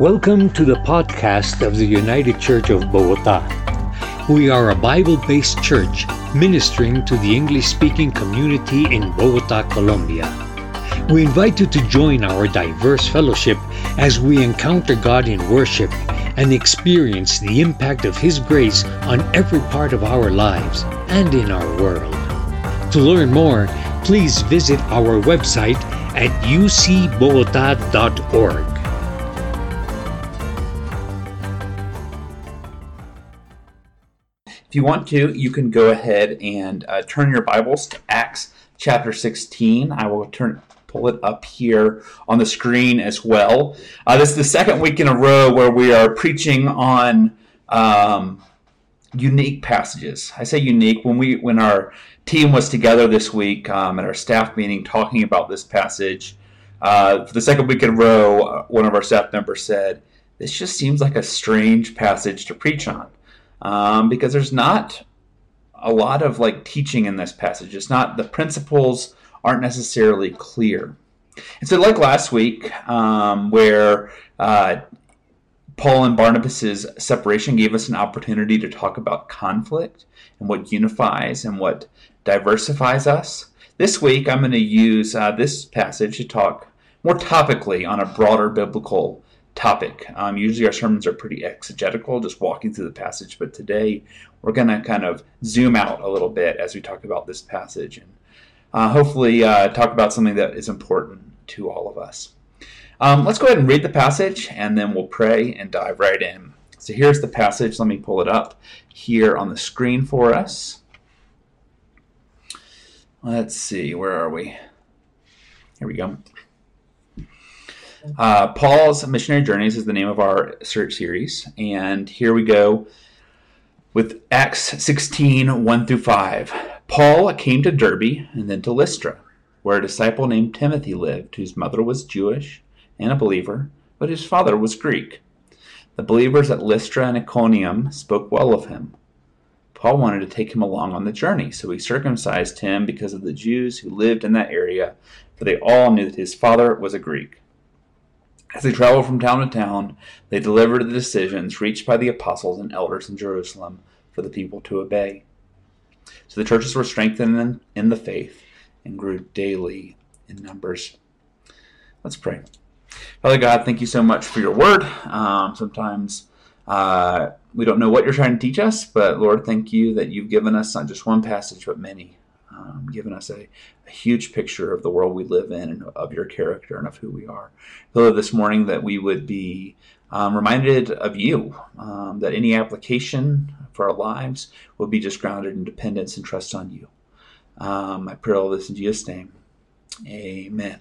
Welcome to the podcast of the United Church of Bogota. We are a Bible-based church ministering to the English-speaking community in Bogota, Colombia. We invite you to join our diverse fellowship as we encounter God in worship and experience the impact of His grace on every part of our lives and in our world. To learn more, please visit our website at ucbogota.org. If you want to, you can go ahead and turn your Bibles to Acts chapter 16. I will pull it up here on the screen as well. This is the second week in a row where we are preaching on unique passages. I say unique. When our team was together this week at our staff meeting talking about this passage, for the second week in a row, one of our staff members said, "This just seems like a strange passage to preach on." Because there's not a lot of teaching in this passage. It's not, the principles aren't necessarily clear. And so like last week, where Paul and Barnabas' separation gave us an opportunity to talk about conflict and what unifies and what diversifies us. This week I'm going to use this passage to talk more topically on a broader biblical topic. Usually our sermons are pretty exegetical, just walking through the passage, but today we're going to kind of zoom out a little bit as we talk about this passage and hopefully talk about something that is important to all of us. Let's go ahead and read the passage and then we'll pray and dive right in. So here's the passage. Let me pull it up here on the screen for us. Let's see, where are we? Here we go. Paul's Missionary Journeys is the name of our search series, and here we go with Acts 16, 1 through 5. Paul came to Derbe and then to Lystra, where a disciple named Timothy lived, whose mother was Jewish and a believer, but whose father was Greek. The believers at Lystra and Iconium spoke well of him. Paul wanted to take him along on the journey, so he circumcised him because of the Jews who lived in that area, for they all knew that his father was a Greek. As they traveled from town to town, they delivered the decisions reached by the apostles and elders in Jerusalem for the people to obey. So the churches were strengthened in the faith and grew daily in numbers. Let's pray. Father God, thank you so much for your word. Sometimes we don't know what you're trying to teach us, but Lord, thank you that you've given us not just one passage, but many. Given us a huge picture of the world we live in and of your character and of who we are. Lord, this morning that we would be reminded of you, that any application for our lives would be just grounded in dependence and trust on you. I pray all this in Jesus' name. Amen.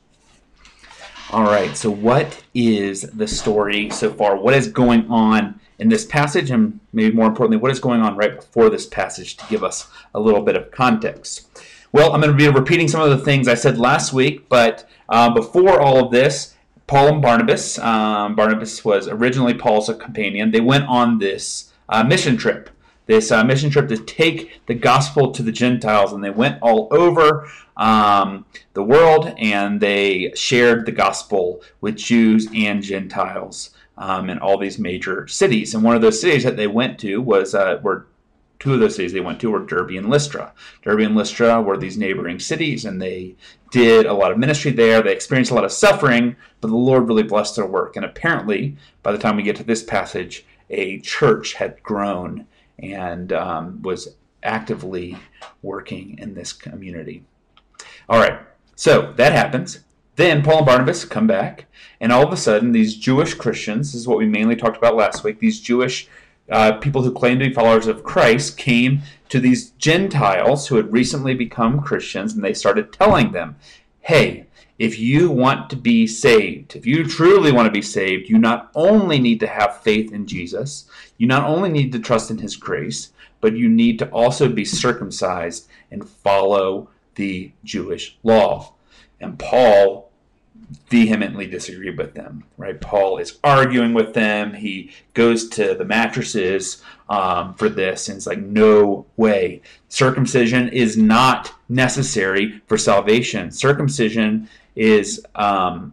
All right, so what is the story so far? What is going on in this passage, and maybe more importantly, what is going on right before this passage to give us a little bit of context? Well, I'm going to be repeating some of the things I said last week, but before all of this, Paul and Barnabas, Barnabas was originally Paul's companion. They went on this mission trip to take the gospel to the Gentiles, and they went all over the world, and they shared the gospel with Jews and Gentiles in all these major cities. And one of those cities that they went to two of those cities they went to were Derbe and Lystra. Derbe and Lystra were these neighboring cities, and they did a lot of ministry there. They experienced a lot of suffering, but the Lord really blessed their work. And apparently, by the time we get to this passage, a church had grown and was actively working in this community. All right, so that happens. Then Paul and Barnabas come back, and all of a sudden, these Jewish Christians, this is what we mainly talked about last week, these Jewish people who claim to be followers of Christ came to these Gentiles who had recently become Christians, and they started telling them, hey, if you want to be saved, if you truly want to be saved, you not only need to have faith in Jesus, you not only need to trust in his grace, but you need to also be circumcised and follow the Jewish law. And Paul vehemently disagreed with them, right? Paul is arguing with them. He goes to the mattresses for this, and it's like, no way. Circumcision is not necessary for salvation. Circumcision is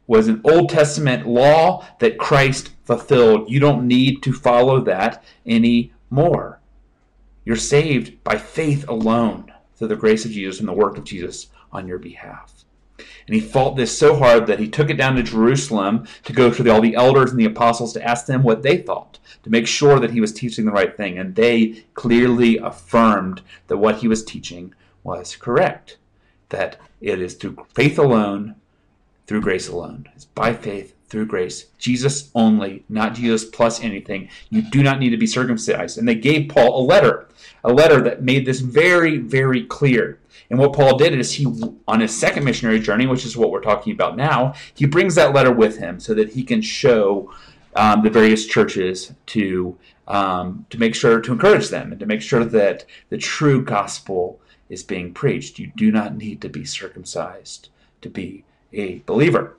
was an Old Testament law that Christ fulfilled. You don't need to follow that anymore. You're saved by faith alone through the grace of Jesus and the work of Jesus on your behalf. And he fought this so hard that he took it down to Jerusalem to go to all the elders and the apostles to ask them what they thought, to make sure that he was teaching the right thing. And they clearly affirmed that what he was teaching was correct, that it is through faith alone, through grace alone. It's by faith, through grace. Jesus only, not Jesus plus anything. You do not need to be circumcised. And they gave Paul a letter that made this very, very clear. And what Paul did is he, on his second missionary journey, which is what we're talking about now, he brings that letter with him so that he can show the various churches to make sure to encourage them and to make sure that the true gospel is being preached. You do not need to be circumcised to be a believer.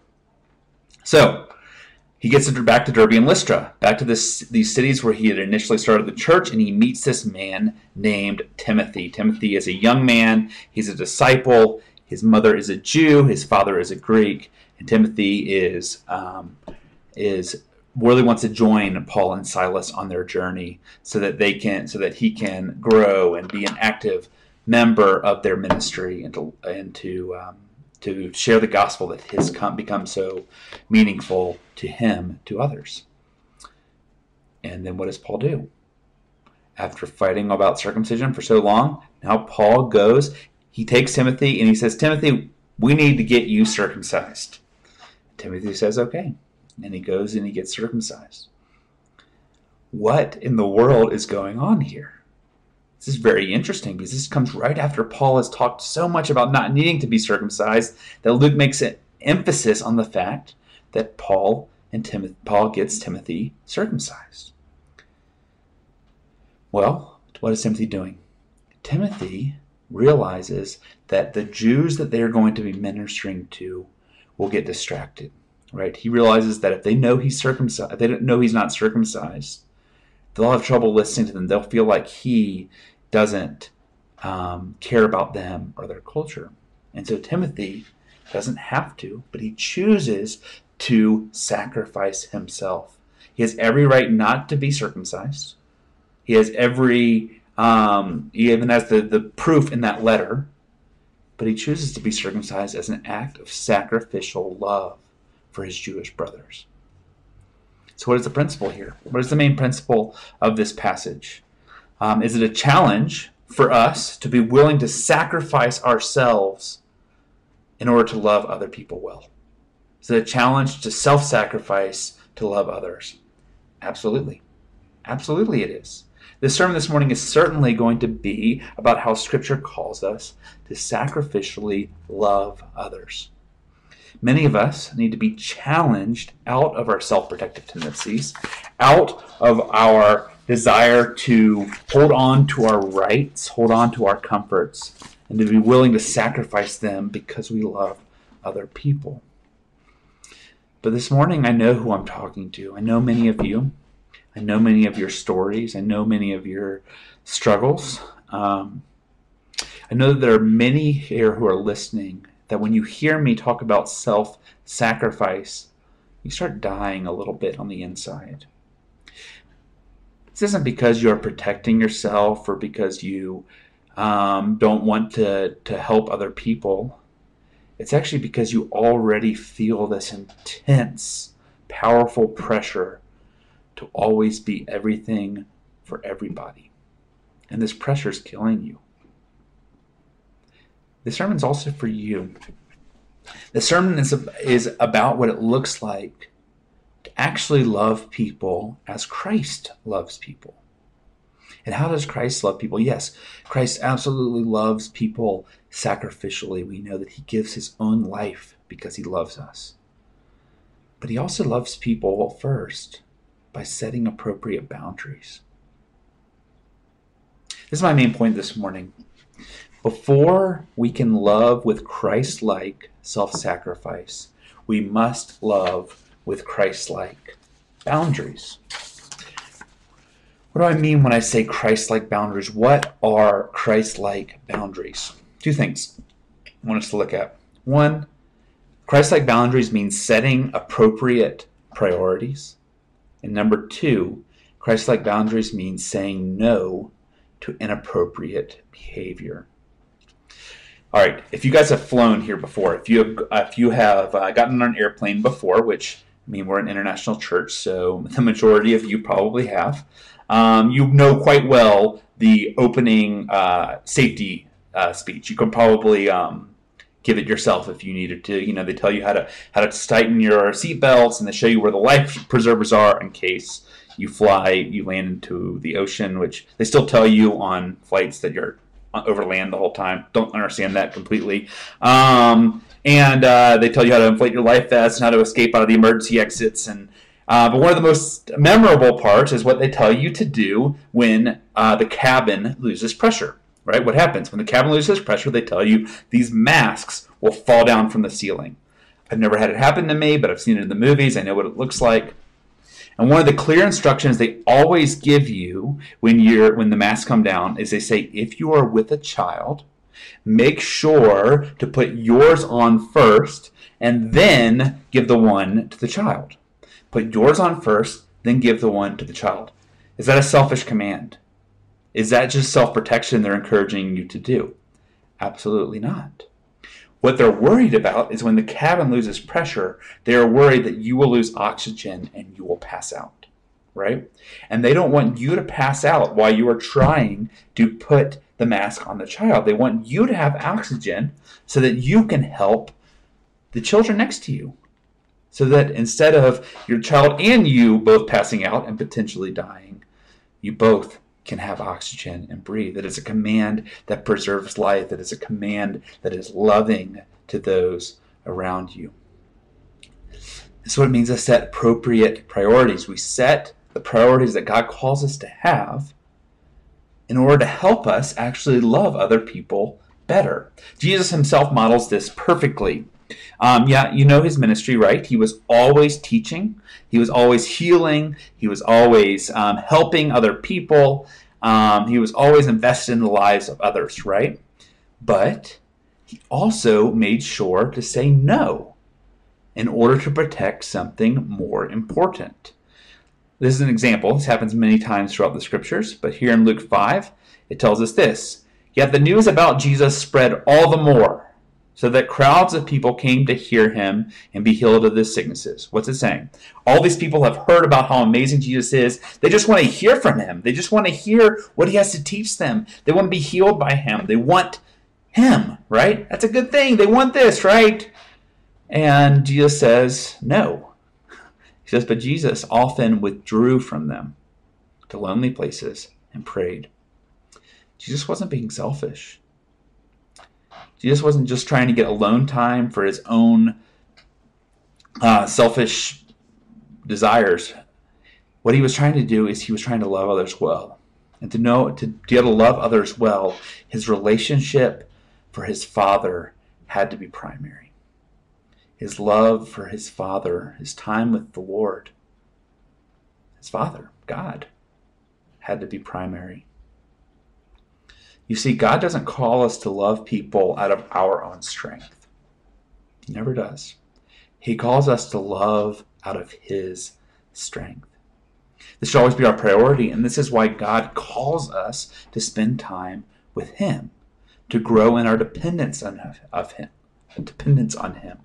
So he gets back to Derbe and Lystra, back to these cities where he had initially started the church, and he meets this man named Timothy. Timothy is a young man. He's a disciple. His mother is a Jew. His father is a Greek. And Timothy is really wants to join Paul and Silas on their journey so that he can grow and be an active member of their ministry and to share the gospel that has become so meaningful to him, to others. And then what does Paul do? After fighting about circumcision for so long, now Paul goes, he takes Timothy and he says, Timothy, we need to get you circumcised. Timothy says, okay. And he goes and he gets circumcised. What in the world is going on here? This is very interesting because this comes right after Paul has talked so much about not needing to be circumcised that Luke makes an emphasis on the fact that Paul gets Timothy circumcised. Well, what is Timothy doing? Timothy realizes that the Jews that they are going to be ministering to will get distracted. Right? He realizes that if they know he's circumcised, they don't know he's not circumcised, they'll have trouble listening to them. They'll feel like he doesn't care about them or their culture. And so Timothy doesn't have to, but he chooses to sacrifice himself. He has every right not to be circumcised. He has he even has the proof in that letter, but he chooses to be circumcised as an act of sacrificial love for his Jewish brothers. So what is the principle here? What is the main principle of this passage? Is it a challenge for us to be willing to sacrifice ourselves in order to love other people well? Is it a challenge to self-sacrifice to love others? Absolutely. Absolutely it is. This sermon this morning is certainly going to be about how Scripture calls us to sacrificially love others. Many of us need to be challenged out of our self-protective tendencies, out of our desire to hold on to our rights, hold on to our comforts, and to be willing to sacrifice them because we love other people. But this morning, I know who I'm talking to. I know many of you. I know many of your stories. I know many of your struggles. I know that there are many here who are listening that when you hear me talk about self-sacrifice, you start dying a little bit on the inside. This isn't because you're protecting yourself or because you don't want to help other people. It's actually because you already feel this intense, powerful pressure to always be everything for everybody. And this pressure is killing you. This sermon's also for you. The sermon is about what it looks like to actually love people as Christ loves people. And how does Christ love people? Yes, Christ absolutely loves people sacrificially. We know that he gives his own life because he loves us. But he also loves people first by setting appropriate boundaries. This is my main point this morning. Before we can love with Christ-like self-sacrifice, we must love with Christ-like boundaries. What do I mean when I say Christ-like boundaries? What are Christ-like boundaries? Two things I want us to look at. One, Christ-like boundaries means setting appropriate priorities. And number 2, Christ-like boundaries means saying no to inappropriate behavior. All right, if you guys have flown here before, if you have gotten on an airplane before, which we're an international church, so the majority of you probably have, you know quite well the opening safety speech. You can probably give it yourself if you needed to. They tell you how to tighten your seatbelts, and they show you where the life preservers are in case you land into the ocean, which they still tell you on flights that you're over land the whole time. Don't understand that completely. And they tell you how to inflate your life vest and how to escape out of the emergency exits. But one of the most memorable parts is what they tell you to do when the cabin loses pressure. Right? What happens when the cabin loses pressure? They tell you these masks will fall down from the ceiling. I've never had it happen to me, but I've seen it in the movies. I know what it looks like. And one of the clear instructions they always give you when the masks come down is they say, if you are with a child, make sure to put yours on first and then give the one to the child. Put yours on first, then give the one to the child. Is that a selfish command? Is that just self-protection they're encouraging you to do? Absolutely not. What they're worried about is when the cabin loses pressure, they are worried that you will lose oxygen and you will pass out, right? And they don't want you to pass out while you are trying to put the mask on the child. They want you to have oxygen so that you can help the children next to you. So that instead of your child and you both passing out and potentially dying, you both can have oxygen and breathe. That is a command that preserves life. That is a command that is loving to those around you. This is what it means to set appropriate priorities. We set the priorities that God calls us to have in order to help us actually love other people better. Jesus himself models this perfectly. His ministry, right? He was always teaching. He was always healing. He was always helping other people. He was always invested in the lives of others, right? But he also made sure to say no in order to protect something more important. This is an example. This happens many times throughout the scriptures, but here in Luke 5, it tells us this. Yet the news about Jesus spread all the more, so that crowds of people came to hear him and be healed of their sicknesses. What's it saying? All these people have heard about how amazing Jesus is. They just want to hear from him. They just want to hear what he has to teach them. They want to be healed by him. They want him, right? That's a good thing. They want this, right? And Jesus says, no. He says, but Jesus often withdrew from them to lonely places and prayed. Jesus wasn't being selfish. Jesus wasn't just trying to get alone time for his own selfish desires. What he was trying to do is he was trying to love others well. And to be able to love others well, his relationship for his Father had to be primary. His love for his Father, his time with the Lord, his Father, God, had to be primary. You see, God doesn't call us to love people out of our own strength. He never does. He calls us to love out of his strength. This should always be our priority, and this is why God calls us to spend time with him, to grow in our dependence on him.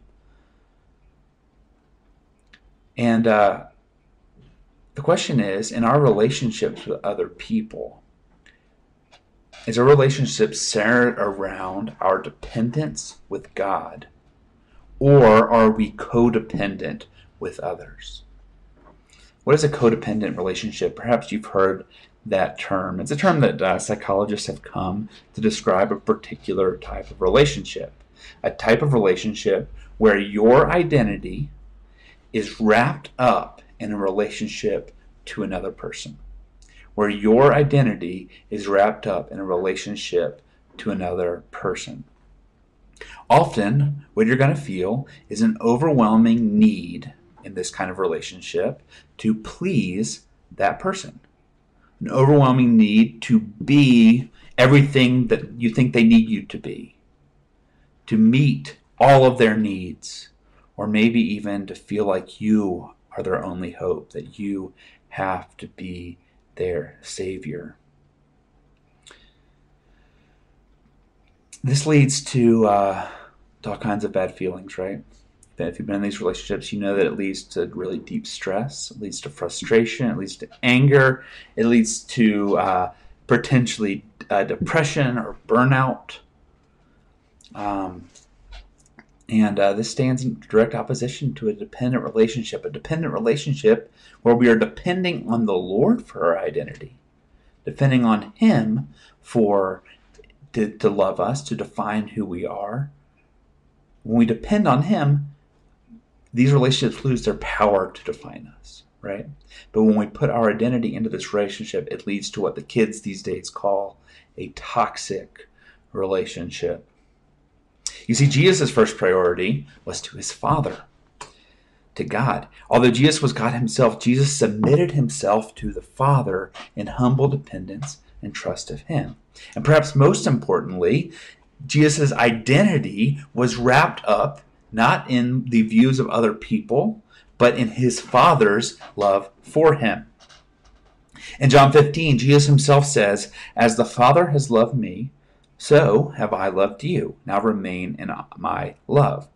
And the question is, in our relationships with other people, is our relationship centered around our dependence with God, or are we codependent with others? What is a codependent relationship? Perhaps you've heard that term. It's a term that psychologists have come to describe a particular type of relationship. A type of relationship where your identity is wrapped up in a relationship to another person. Where your identity is wrapped up in a relationship to another person. Often, what you're going to feel is an overwhelming need in this kind of relationship to please that person. An overwhelming need to be everything that you think they need you to be. To meet all of their needs. or maybe even to feel like you are their only hope, that you have to be their Savior. This leads to all kinds of bad feelings, right? That if you've been in these relationships, you know that it leads to really deep stress. It leads to frustration. It leads to anger. It leads to potentially depression or burnout. And this stands in direct opposition to a dependent relationship where we are depending on the Lord for our identity, depending on Him to love us, to define who we are. When we depend on Him, these relationships lose their power to define us, right? But when we put our identity into this relationship, it leads to what the kids these days call a toxic relationship. You see, Jesus' first priority was to His Father, to God. Although Jesus was God Himself, Jesus submitted Himself to the Father in humble dependence and trust of Him. And perhaps most importantly, Jesus' identity was wrapped up not in the views of other people, but in His Father's love for Him. In John 15, Jesus Himself says, "As the Father has loved me, so have I loved you. Now remain in my love."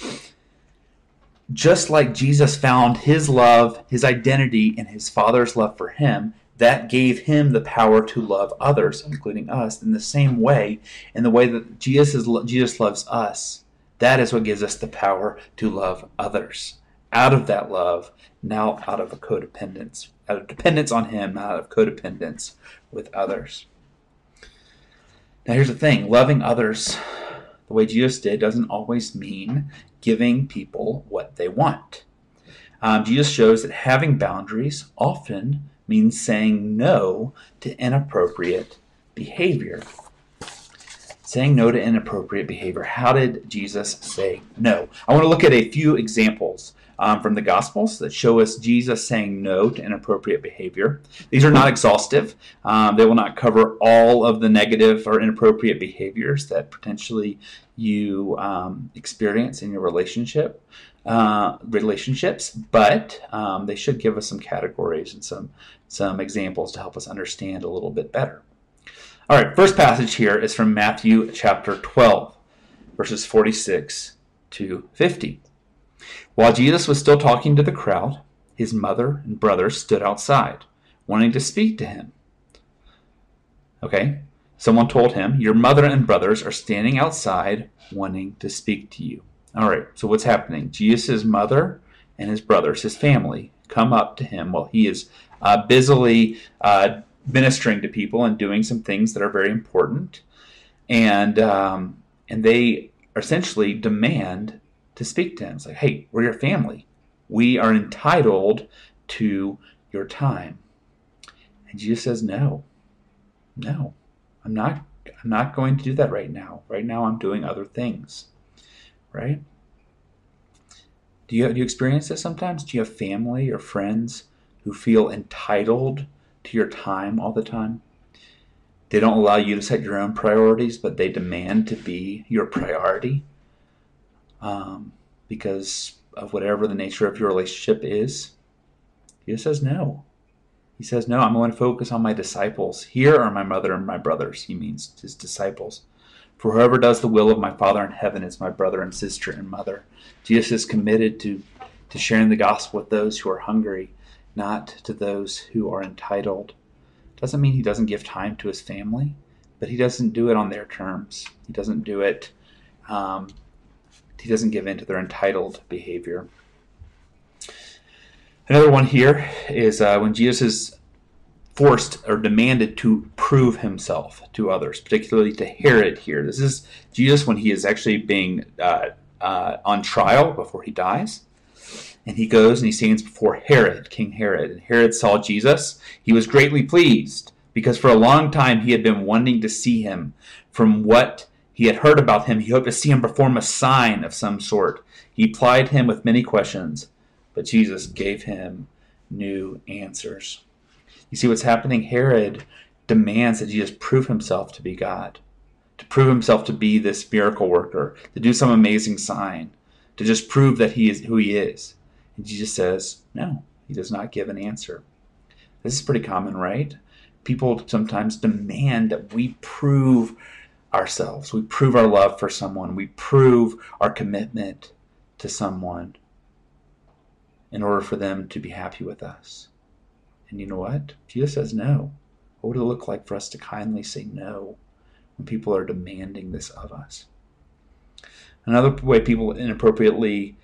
Just like Jesus found His love, His identity in His Father's love for Him, that gave Him the power to love others, including us, in the same way, in the way that Jesus loves us. That is what gives us the power to love others. Out of that love, now out of a codependence, out of dependence on Him, not out of codependence with others. Now here's the thing, loving others the way Jesus did doesn't always mean giving people what they want. Jesus shows that having boundaries often means saying no to inappropriate behavior. Saying no to inappropriate behavior. How did Jesus say no? I want to look at a few examples from the Gospels that show us Jesus saying no to inappropriate behavior. These are not exhaustive. They will not cover all of the negative or inappropriate behaviors that potentially you experience in your relationships, but they should give us some categories and some examples to help us understand a little bit better. All right, first passage here is from Matthew chapter 12, verses 46 to 50. While Jesus was still talking to the crowd, His mother and brothers stood outside, wanting to speak to Him. Okay, someone told Him, "Your mother and brothers are standing outside wanting to speak to you." All right, so what's happening? Jesus' mother and His brothers, His family, come up to Him while He is busily ministering to people and doing some things that are very important, and they essentially demand to speak to Him. It's like, "Hey, we're your family. We are entitled to your time." And Jesus says, "No, I'm not going to do that right now. Right now, I'm doing other things." Right? Do you experience this sometimes? Do you have family or friends who feel entitled to your time all the time? They don't allow you to set your own priorities, but they demand to be your priority because of whatever the nature of your relationship is. Jesus says no. He says, "No, I'm going to focus on my disciples. Here are my mother and my brothers." He means His disciples. "For whoever does the will of my Father in heaven is my brother and sister and mother." Jesus is committed to sharing the gospel with those who are hungry, not to those who are entitled. Doesn't mean He doesn't give time to His family, but He doesn't do it on their terms. He doesn't do it, He doesn't give in to their entitled behavior. Another one here is when Jesus is forced or demanded to prove Himself to others, particularly to Herod here. This is Jesus when He is actually being on trial before He dies. And He goes and He stands before Herod, King Herod. And Herod saw Jesus. He was greatly pleased because for a long time he had been wanting to see Him. From what he had heard about Him, he hoped to see Him perform a sign of some sort. He plied Him with many questions, but Jesus gave him new answers. You see what's happening? Herod demands that Jesus prove Himself to be God, to prove Himself to be this miracle worker, to do some amazing sign. to just prove that he is who he is? And Jesus says, no, he does not give an answer. This is pretty common, right? People sometimes demand that we prove ourselves. We prove our love for someone. We prove our commitment to someone in order for them to be happy with us. And you know what? Jesus says no. What would it look like for us to kindly say no when people are demanding this of us? Another way people inappropriately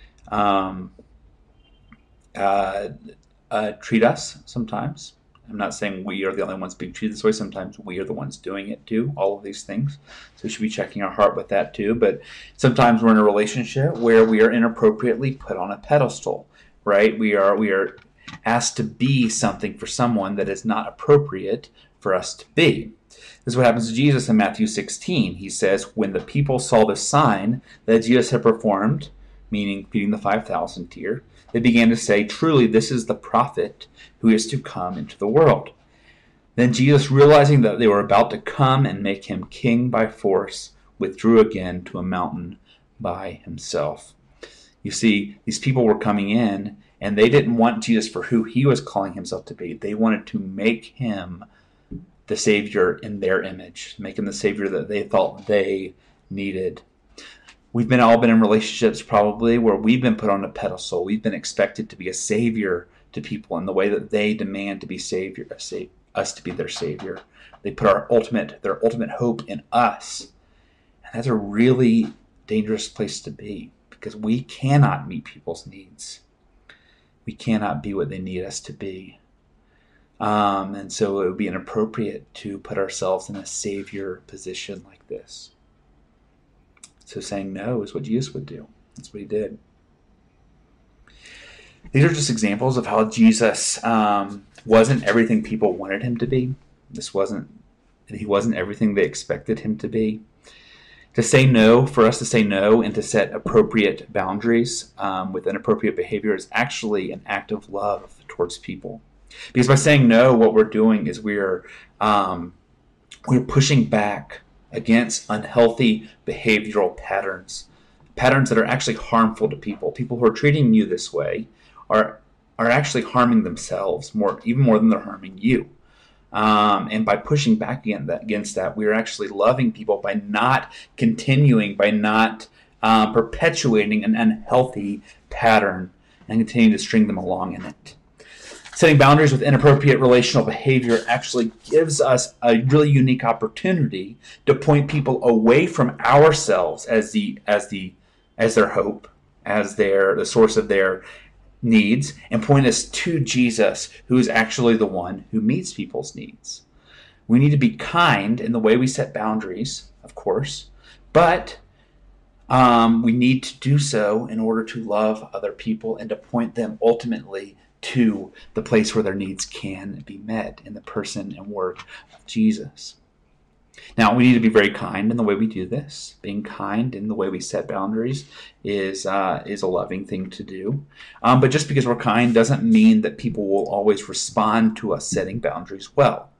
treat us sometimes. I'm not saying we are the only ones being treated this way. Sometimes we are the ones doing it too, all of these things. So we should be checking our heart with that too. But sometimes we're in a relationship where we are inappropriately put on a pedestal, right? We are asked to be something for someone that is not appropriate for us to be. This is what happens to Jesus in Matthew 16. He says, when the people saw the sign that Jesus had performed, meaning feeding the 5,000 here, they began to say, truly, this is the prophet who is to come into the world. Then Jesus, realizing that they were about to come and make him king by force, withdrew again to a mountain by himself. You see, these people were coming in, and they didn't want Jesus for who he was calling himself to be. They wanted to make him the Savior in their image, make him the Savior that they thought they needed. We've all been in relationships probably where we've been put on a pedestal. We've been expected to be a savior to people in the way that they demand to be savior, us to be their savior. They put their ultimate hope in us. And that's a really dangerous place to be because we cannot meet people's needs. We cannot be what they need us to be. And so it would be inappropriate to put ourselves in a savior position like this. So saying no is what Jesus would do. That's what he did. These are just examples of how Jesus wasn't everything people wanted him to be. He wasn't everything they expected him to be. To say no, for us to say no and to set appropriate boundaries with inappropriate behavior is actually an act of love towards people. Because by saying no, what we're doing is we're pushing back against unhealthy behavioral patterns that are actually harmful to people. People who are treating you this way are actually harming themselves even more than they're harming you. And by pushing back against that, we are actually loving people by not perpetuating an unhealthy pattern and continuing to string them along in it. Setting boundaries with inappropriate relational behavior actually gives us a really unique opportunity to point people away from ourselves as their hope, as the source of their needs, and point us to Jesus, who is actually the one who meets people's needs. We need to be kind in the way we set boundaries, of course, but we need to do so in order to love other people and to point them ultimately to the place where their needs can be met in the person and work of Jesus. Now, we need to be very kind in the way we do this. Being kind in the way we set boundaries is a loving thing to do. But just because we're kind doesn't mean that people will always respond to us setting boundaries well.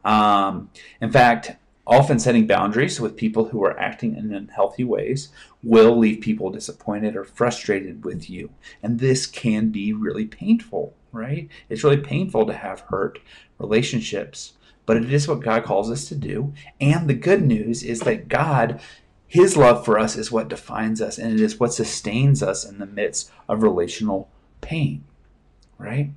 In fact, often setting boundaries with people who are acting in unhealthy ways will leave people disappointed or frustrated with you. And this can be really painful, right? It's really painful to have hurt relationships. But it is what God calls us to do. And the good news is that God, his love for us is what defines us. And it is what sustains us in the midst of relational pain, right?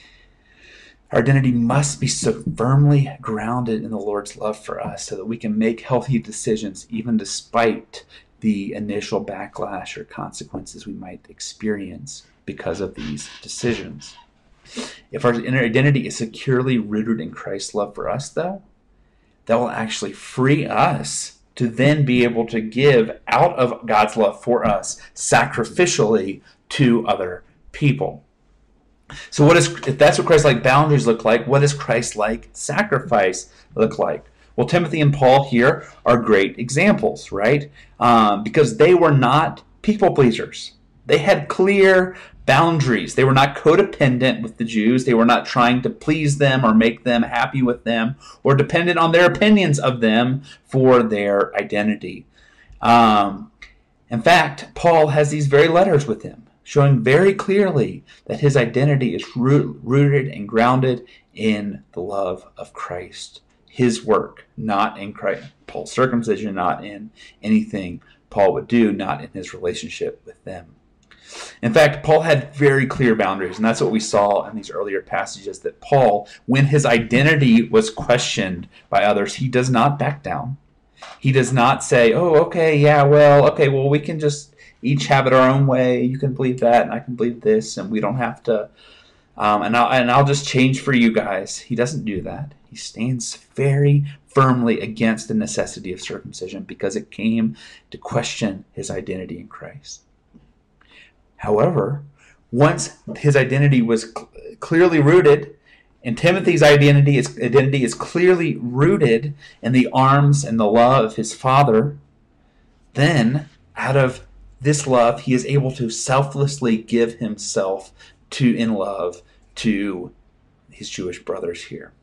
Our identity must be so firmly grounded in the Lord's love for us so that we can make healthy decisions even despite the initial backlash or consequences we might experience because of these decisions. If our inner identity is securely rooted in Christ's love for us, though, that will actually free us to then be able to give out of God's love for us sacrificially to other people. So if that's what Christ-like boundaries look like, what does Christ-like sacrifice look like? Well, Timothy and Paul here are great examples, right? Because they were not people pleasers. They had clear boundaries. They were not codependent with the Jews. They were not trying to please them or make them happy with them or dependent on their opinions of them for their identity. And In fact, Paul has these very letters with him, showing very clearly that his identity is rooted and grounded in the love of Christ. His work, not in Christ. Paul's circumcision, not in anything Paul would do, not in his relationship with them. In fact, Paul had very clear boundaries, and that's what we saw in these earlier passages, that Paul, when his identity was questioned by others, he does not back down. He does not say, well, we can just each have it our own way. You can believe that, and I can believe this, and we don't have to, and I'll just change for you guys. He doesn't do that. He stands very firmly against the necessity of circumcision because it came to question his identity in Christ. However, once his identity was clearly rooted, and Timothy's identity is clearly rooted in the arms and the love of his father, then out of this love, he is able to selflessly give himself in love to his Jewish brothers here.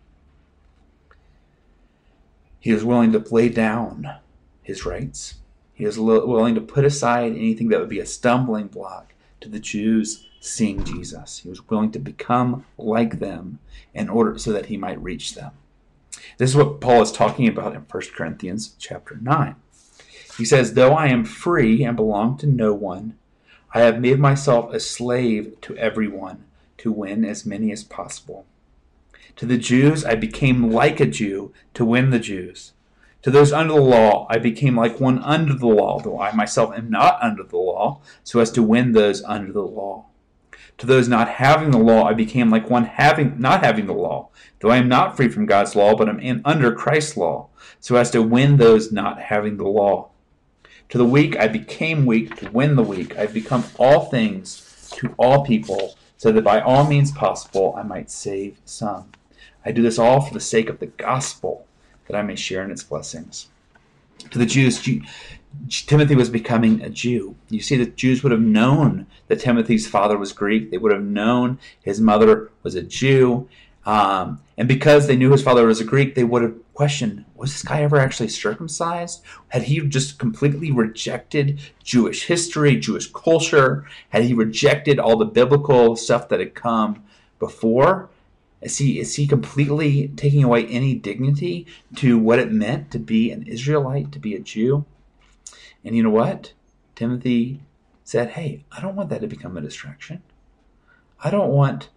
He is willing to lay down his rights. He is willing to put aside anything that would be a stumbling block to the Jews seeing Jesus. He was willing to become like them in order so that he might reach them. This is what Paul is talking about in 1 Corinthians chapter 9. He says, "Though I am free and belong to no one, I have made myself a slave to everyone to win as many as possible. To the Jews I became like a Jew to win the Jews. To those under the law I became like one under the law, though I myself am not under the law, so as to win those under the law. To those not having the law I became like one not having the law, though I am not free from God's law, but am under Christ's law, so as to win those not having the law. To the weak I became weak to win the weak. I have become all things to all people, so that by all means possible I might save some. I do this all for the sake of the gospel, that I may share in its blessings." To the Jews, Timothy was becoming a Jew. You see, the Jews would have known that Timothy's father was Greek. They would have known his mother was a Jew. And because they knew his father was a Greek, they would have questioned, was this guy ever actually circumcised? Had he just completely rejected Jewish history, Jewish culture? Had he rejected all the biblical stuff that had come before? Is he completely taking away any dignity to what it meant to be an Israelite, to be a Jew? And you know what? Timothy said, hey, I don't want that to become a distraction. I don't want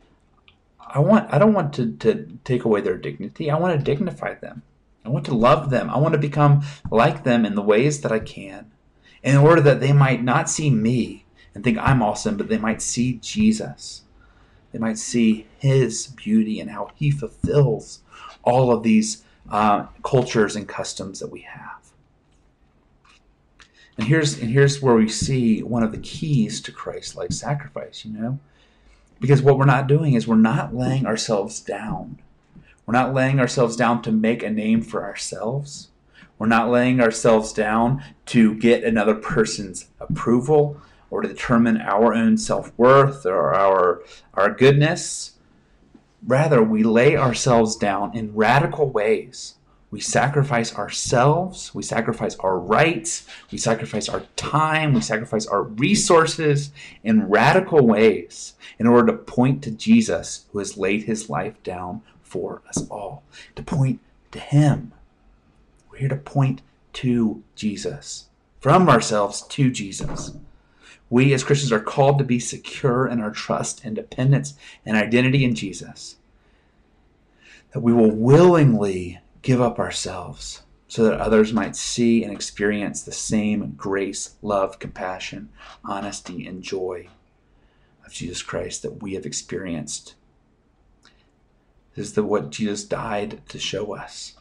to take away their dignity. I want to dignify them. I want to love them. I want to become like them in the ways that I can, in order that they might not see me and think I'm awesome, but they might see Jesus. They might see his beauty and how he fulfills all of these cultures and customs that we have. And here's where we see one of the keys to Christ-like sacrifice, because what we're not doing is we're not laying ourselves down. We're not laying ourselves down to make a name for ourselves. We're not laying ourselves down to get another person's approval or to determine our own self-worth or our goodness. Rather, we lay ourselves down in radical ways. We sacrifice ourselves, we sacrifice our rights, we sacrifice our time, we sacrifice our resources in radical ways in order to point to Jesus, who has laid his life down for us all, to point to him. We're here to point to Jesus, from ourselves to Jesus. We as Christians are called to be secure in our trust and dependence and identity in Jesus, that we will willingly give up ourselves so that others might see and experience the same grace, love, compassion, honesty, and joy of Jesus Christ that we have experienced. This is what Jesus died to show us.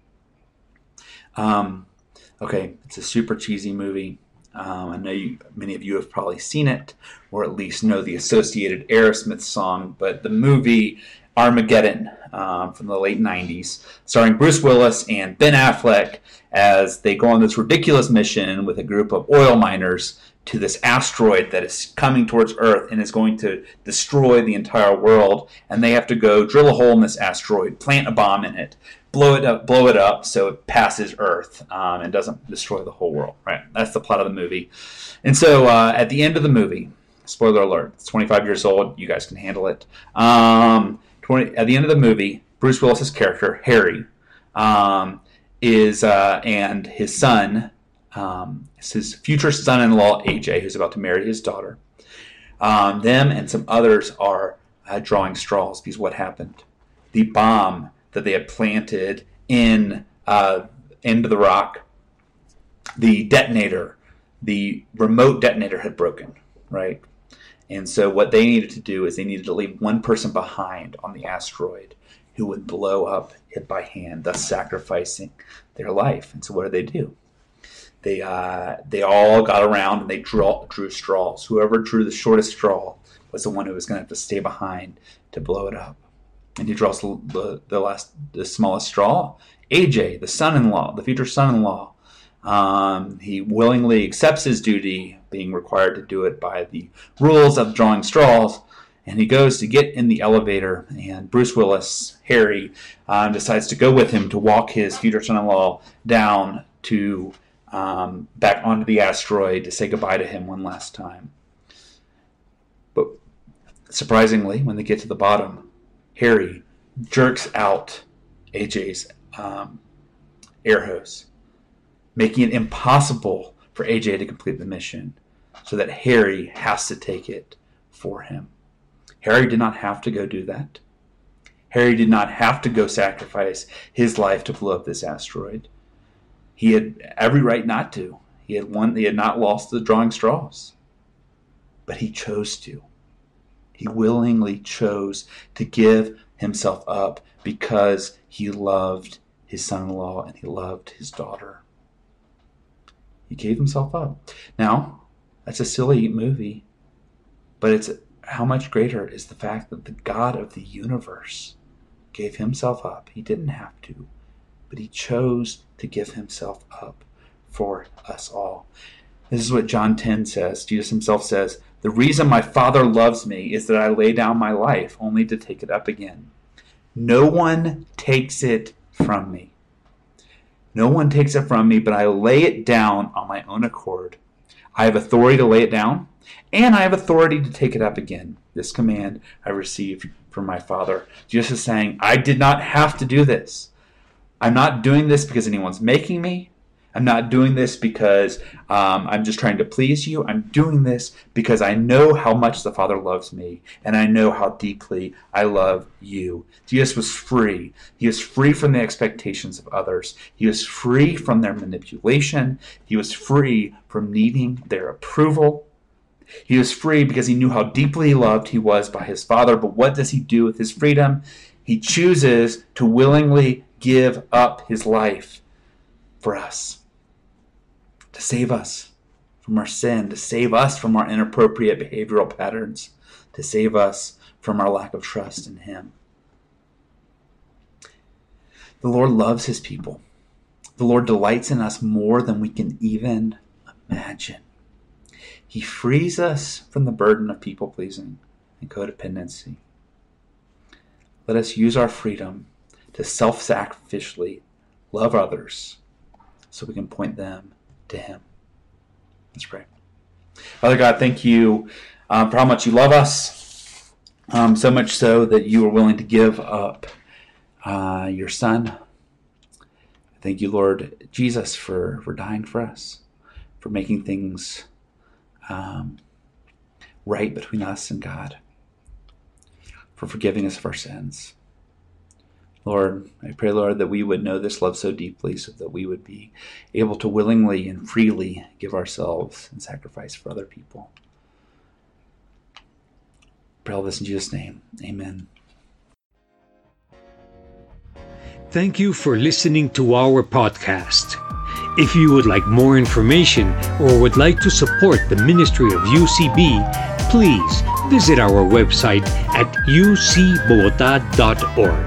Okay, it's a super cheesy movie. I know many of you have probably seen it, or at least know the associated Aerosmith song, but the movie Armageddon from the late 90s, starring Bruce Willis and Ben Affleck as they go on this ridiculous mission with a group of oil miners to this asteroid that is coming towards Earth and is going to destroy the entire world. And they have to go drill a hole in this asteroid, plant a bomb in it, blow it up so it passes Earth and doesn't destroy the whole world. Right? That's the plot of the movie. And so at the end of the movie, spoiler alert, it's 25 years old. You guys can handle it. At the end of the movie, Bruce Willis's character Harry and his son, his future son-in-law AJ, who's about to marry his daughter. Them and some others are drawing straws because what happened? The bomb that they had planted into the rock, the detonator, the remote detonator had broken, right? And so what they needed to do is they needed to leave one person behind on the asteroid who would blow up it by hand, thus sacrificing their life. And so what did they do? They all got around and they drew straws. Whoever drew the shortest straw was the one who was going to have to stay behind to blow it up. And he draws the smallest straw. AJ, the son-in-law, the future son-in-law, he willingly accepts his duty, being required to do it by the rules of drawing straws, and he goes to get in the elevator, and Bruce Willis, Harry, decides to go with him to walk his future son-in-law down to back onto the asteroid to say goodbye to him one last time. But surprisingly, when they get to the bottom, Harry jerks out AJ's air hose, making it impossible for AJ to complete the mission, so that Harry has to take it for him. Harry did not have to go do that. Harry did not have to go sacrifice his life to blow up this asteroid. He had every right not to. He had not lost the drawing straws. But he chose to. He willingly chose to give himself up because he loved his son-in-law and he loved his daughter. He gave himself up. Now, that's a silly movie, but how much greater is the fact that the God of the universe gave himself up. He didn't have to, but he chose to give himself up for us all. This is what John 10 says. Jesus himself says, "The reason my Father loves me is that I lay down my life only to take it up again. No one takes it from me. No one takes it from me, but I lay it down on my own accord. I have authority to lay it down, and I have authority to take it up again. This command I received from my Father." Jesus is saying, I did not have to do this. I'm not doing this because anyone's making me. I'm not doing this because I'm just trying to please you. I'm doing this because I know how much the Father loves me, and I know how deeply I love you. Jesus was free. He was free from the expectations of others. He was free from their manipulation. He was free from needing their approval. He was free because he knew how deeply loved he was by his Father. But what does he do with his freedom? He chooses to willingly give up his life for us, to save us from our sin, to save us from our inappropriate behavioral patterns, to save us from our lack of trust in him. The Lord loves his people. The Lord delights in us more than we can even imagine. He frees us from the burden of people-pleasing and codependency. Let us use our freedom to self-sacrificially love others so we can point them to him. Let's pray. Father God, thank you for how much you love us, so much so that you are willing to give up your Son. Thank you, Lord Jesus, for dying for us, for making things right between us and God, for forgiving us of our sins. Lord, I pray, Lord, that we would know this love so deeply so that we would be able to willingly and freely give ourselves and sacrifice for other people. I pray all this in Jesus' name. Amen. Thank you for listening to our podcast. If you would like more information or would like to support the ministry of UCB, please visit our website at ucbogota.org.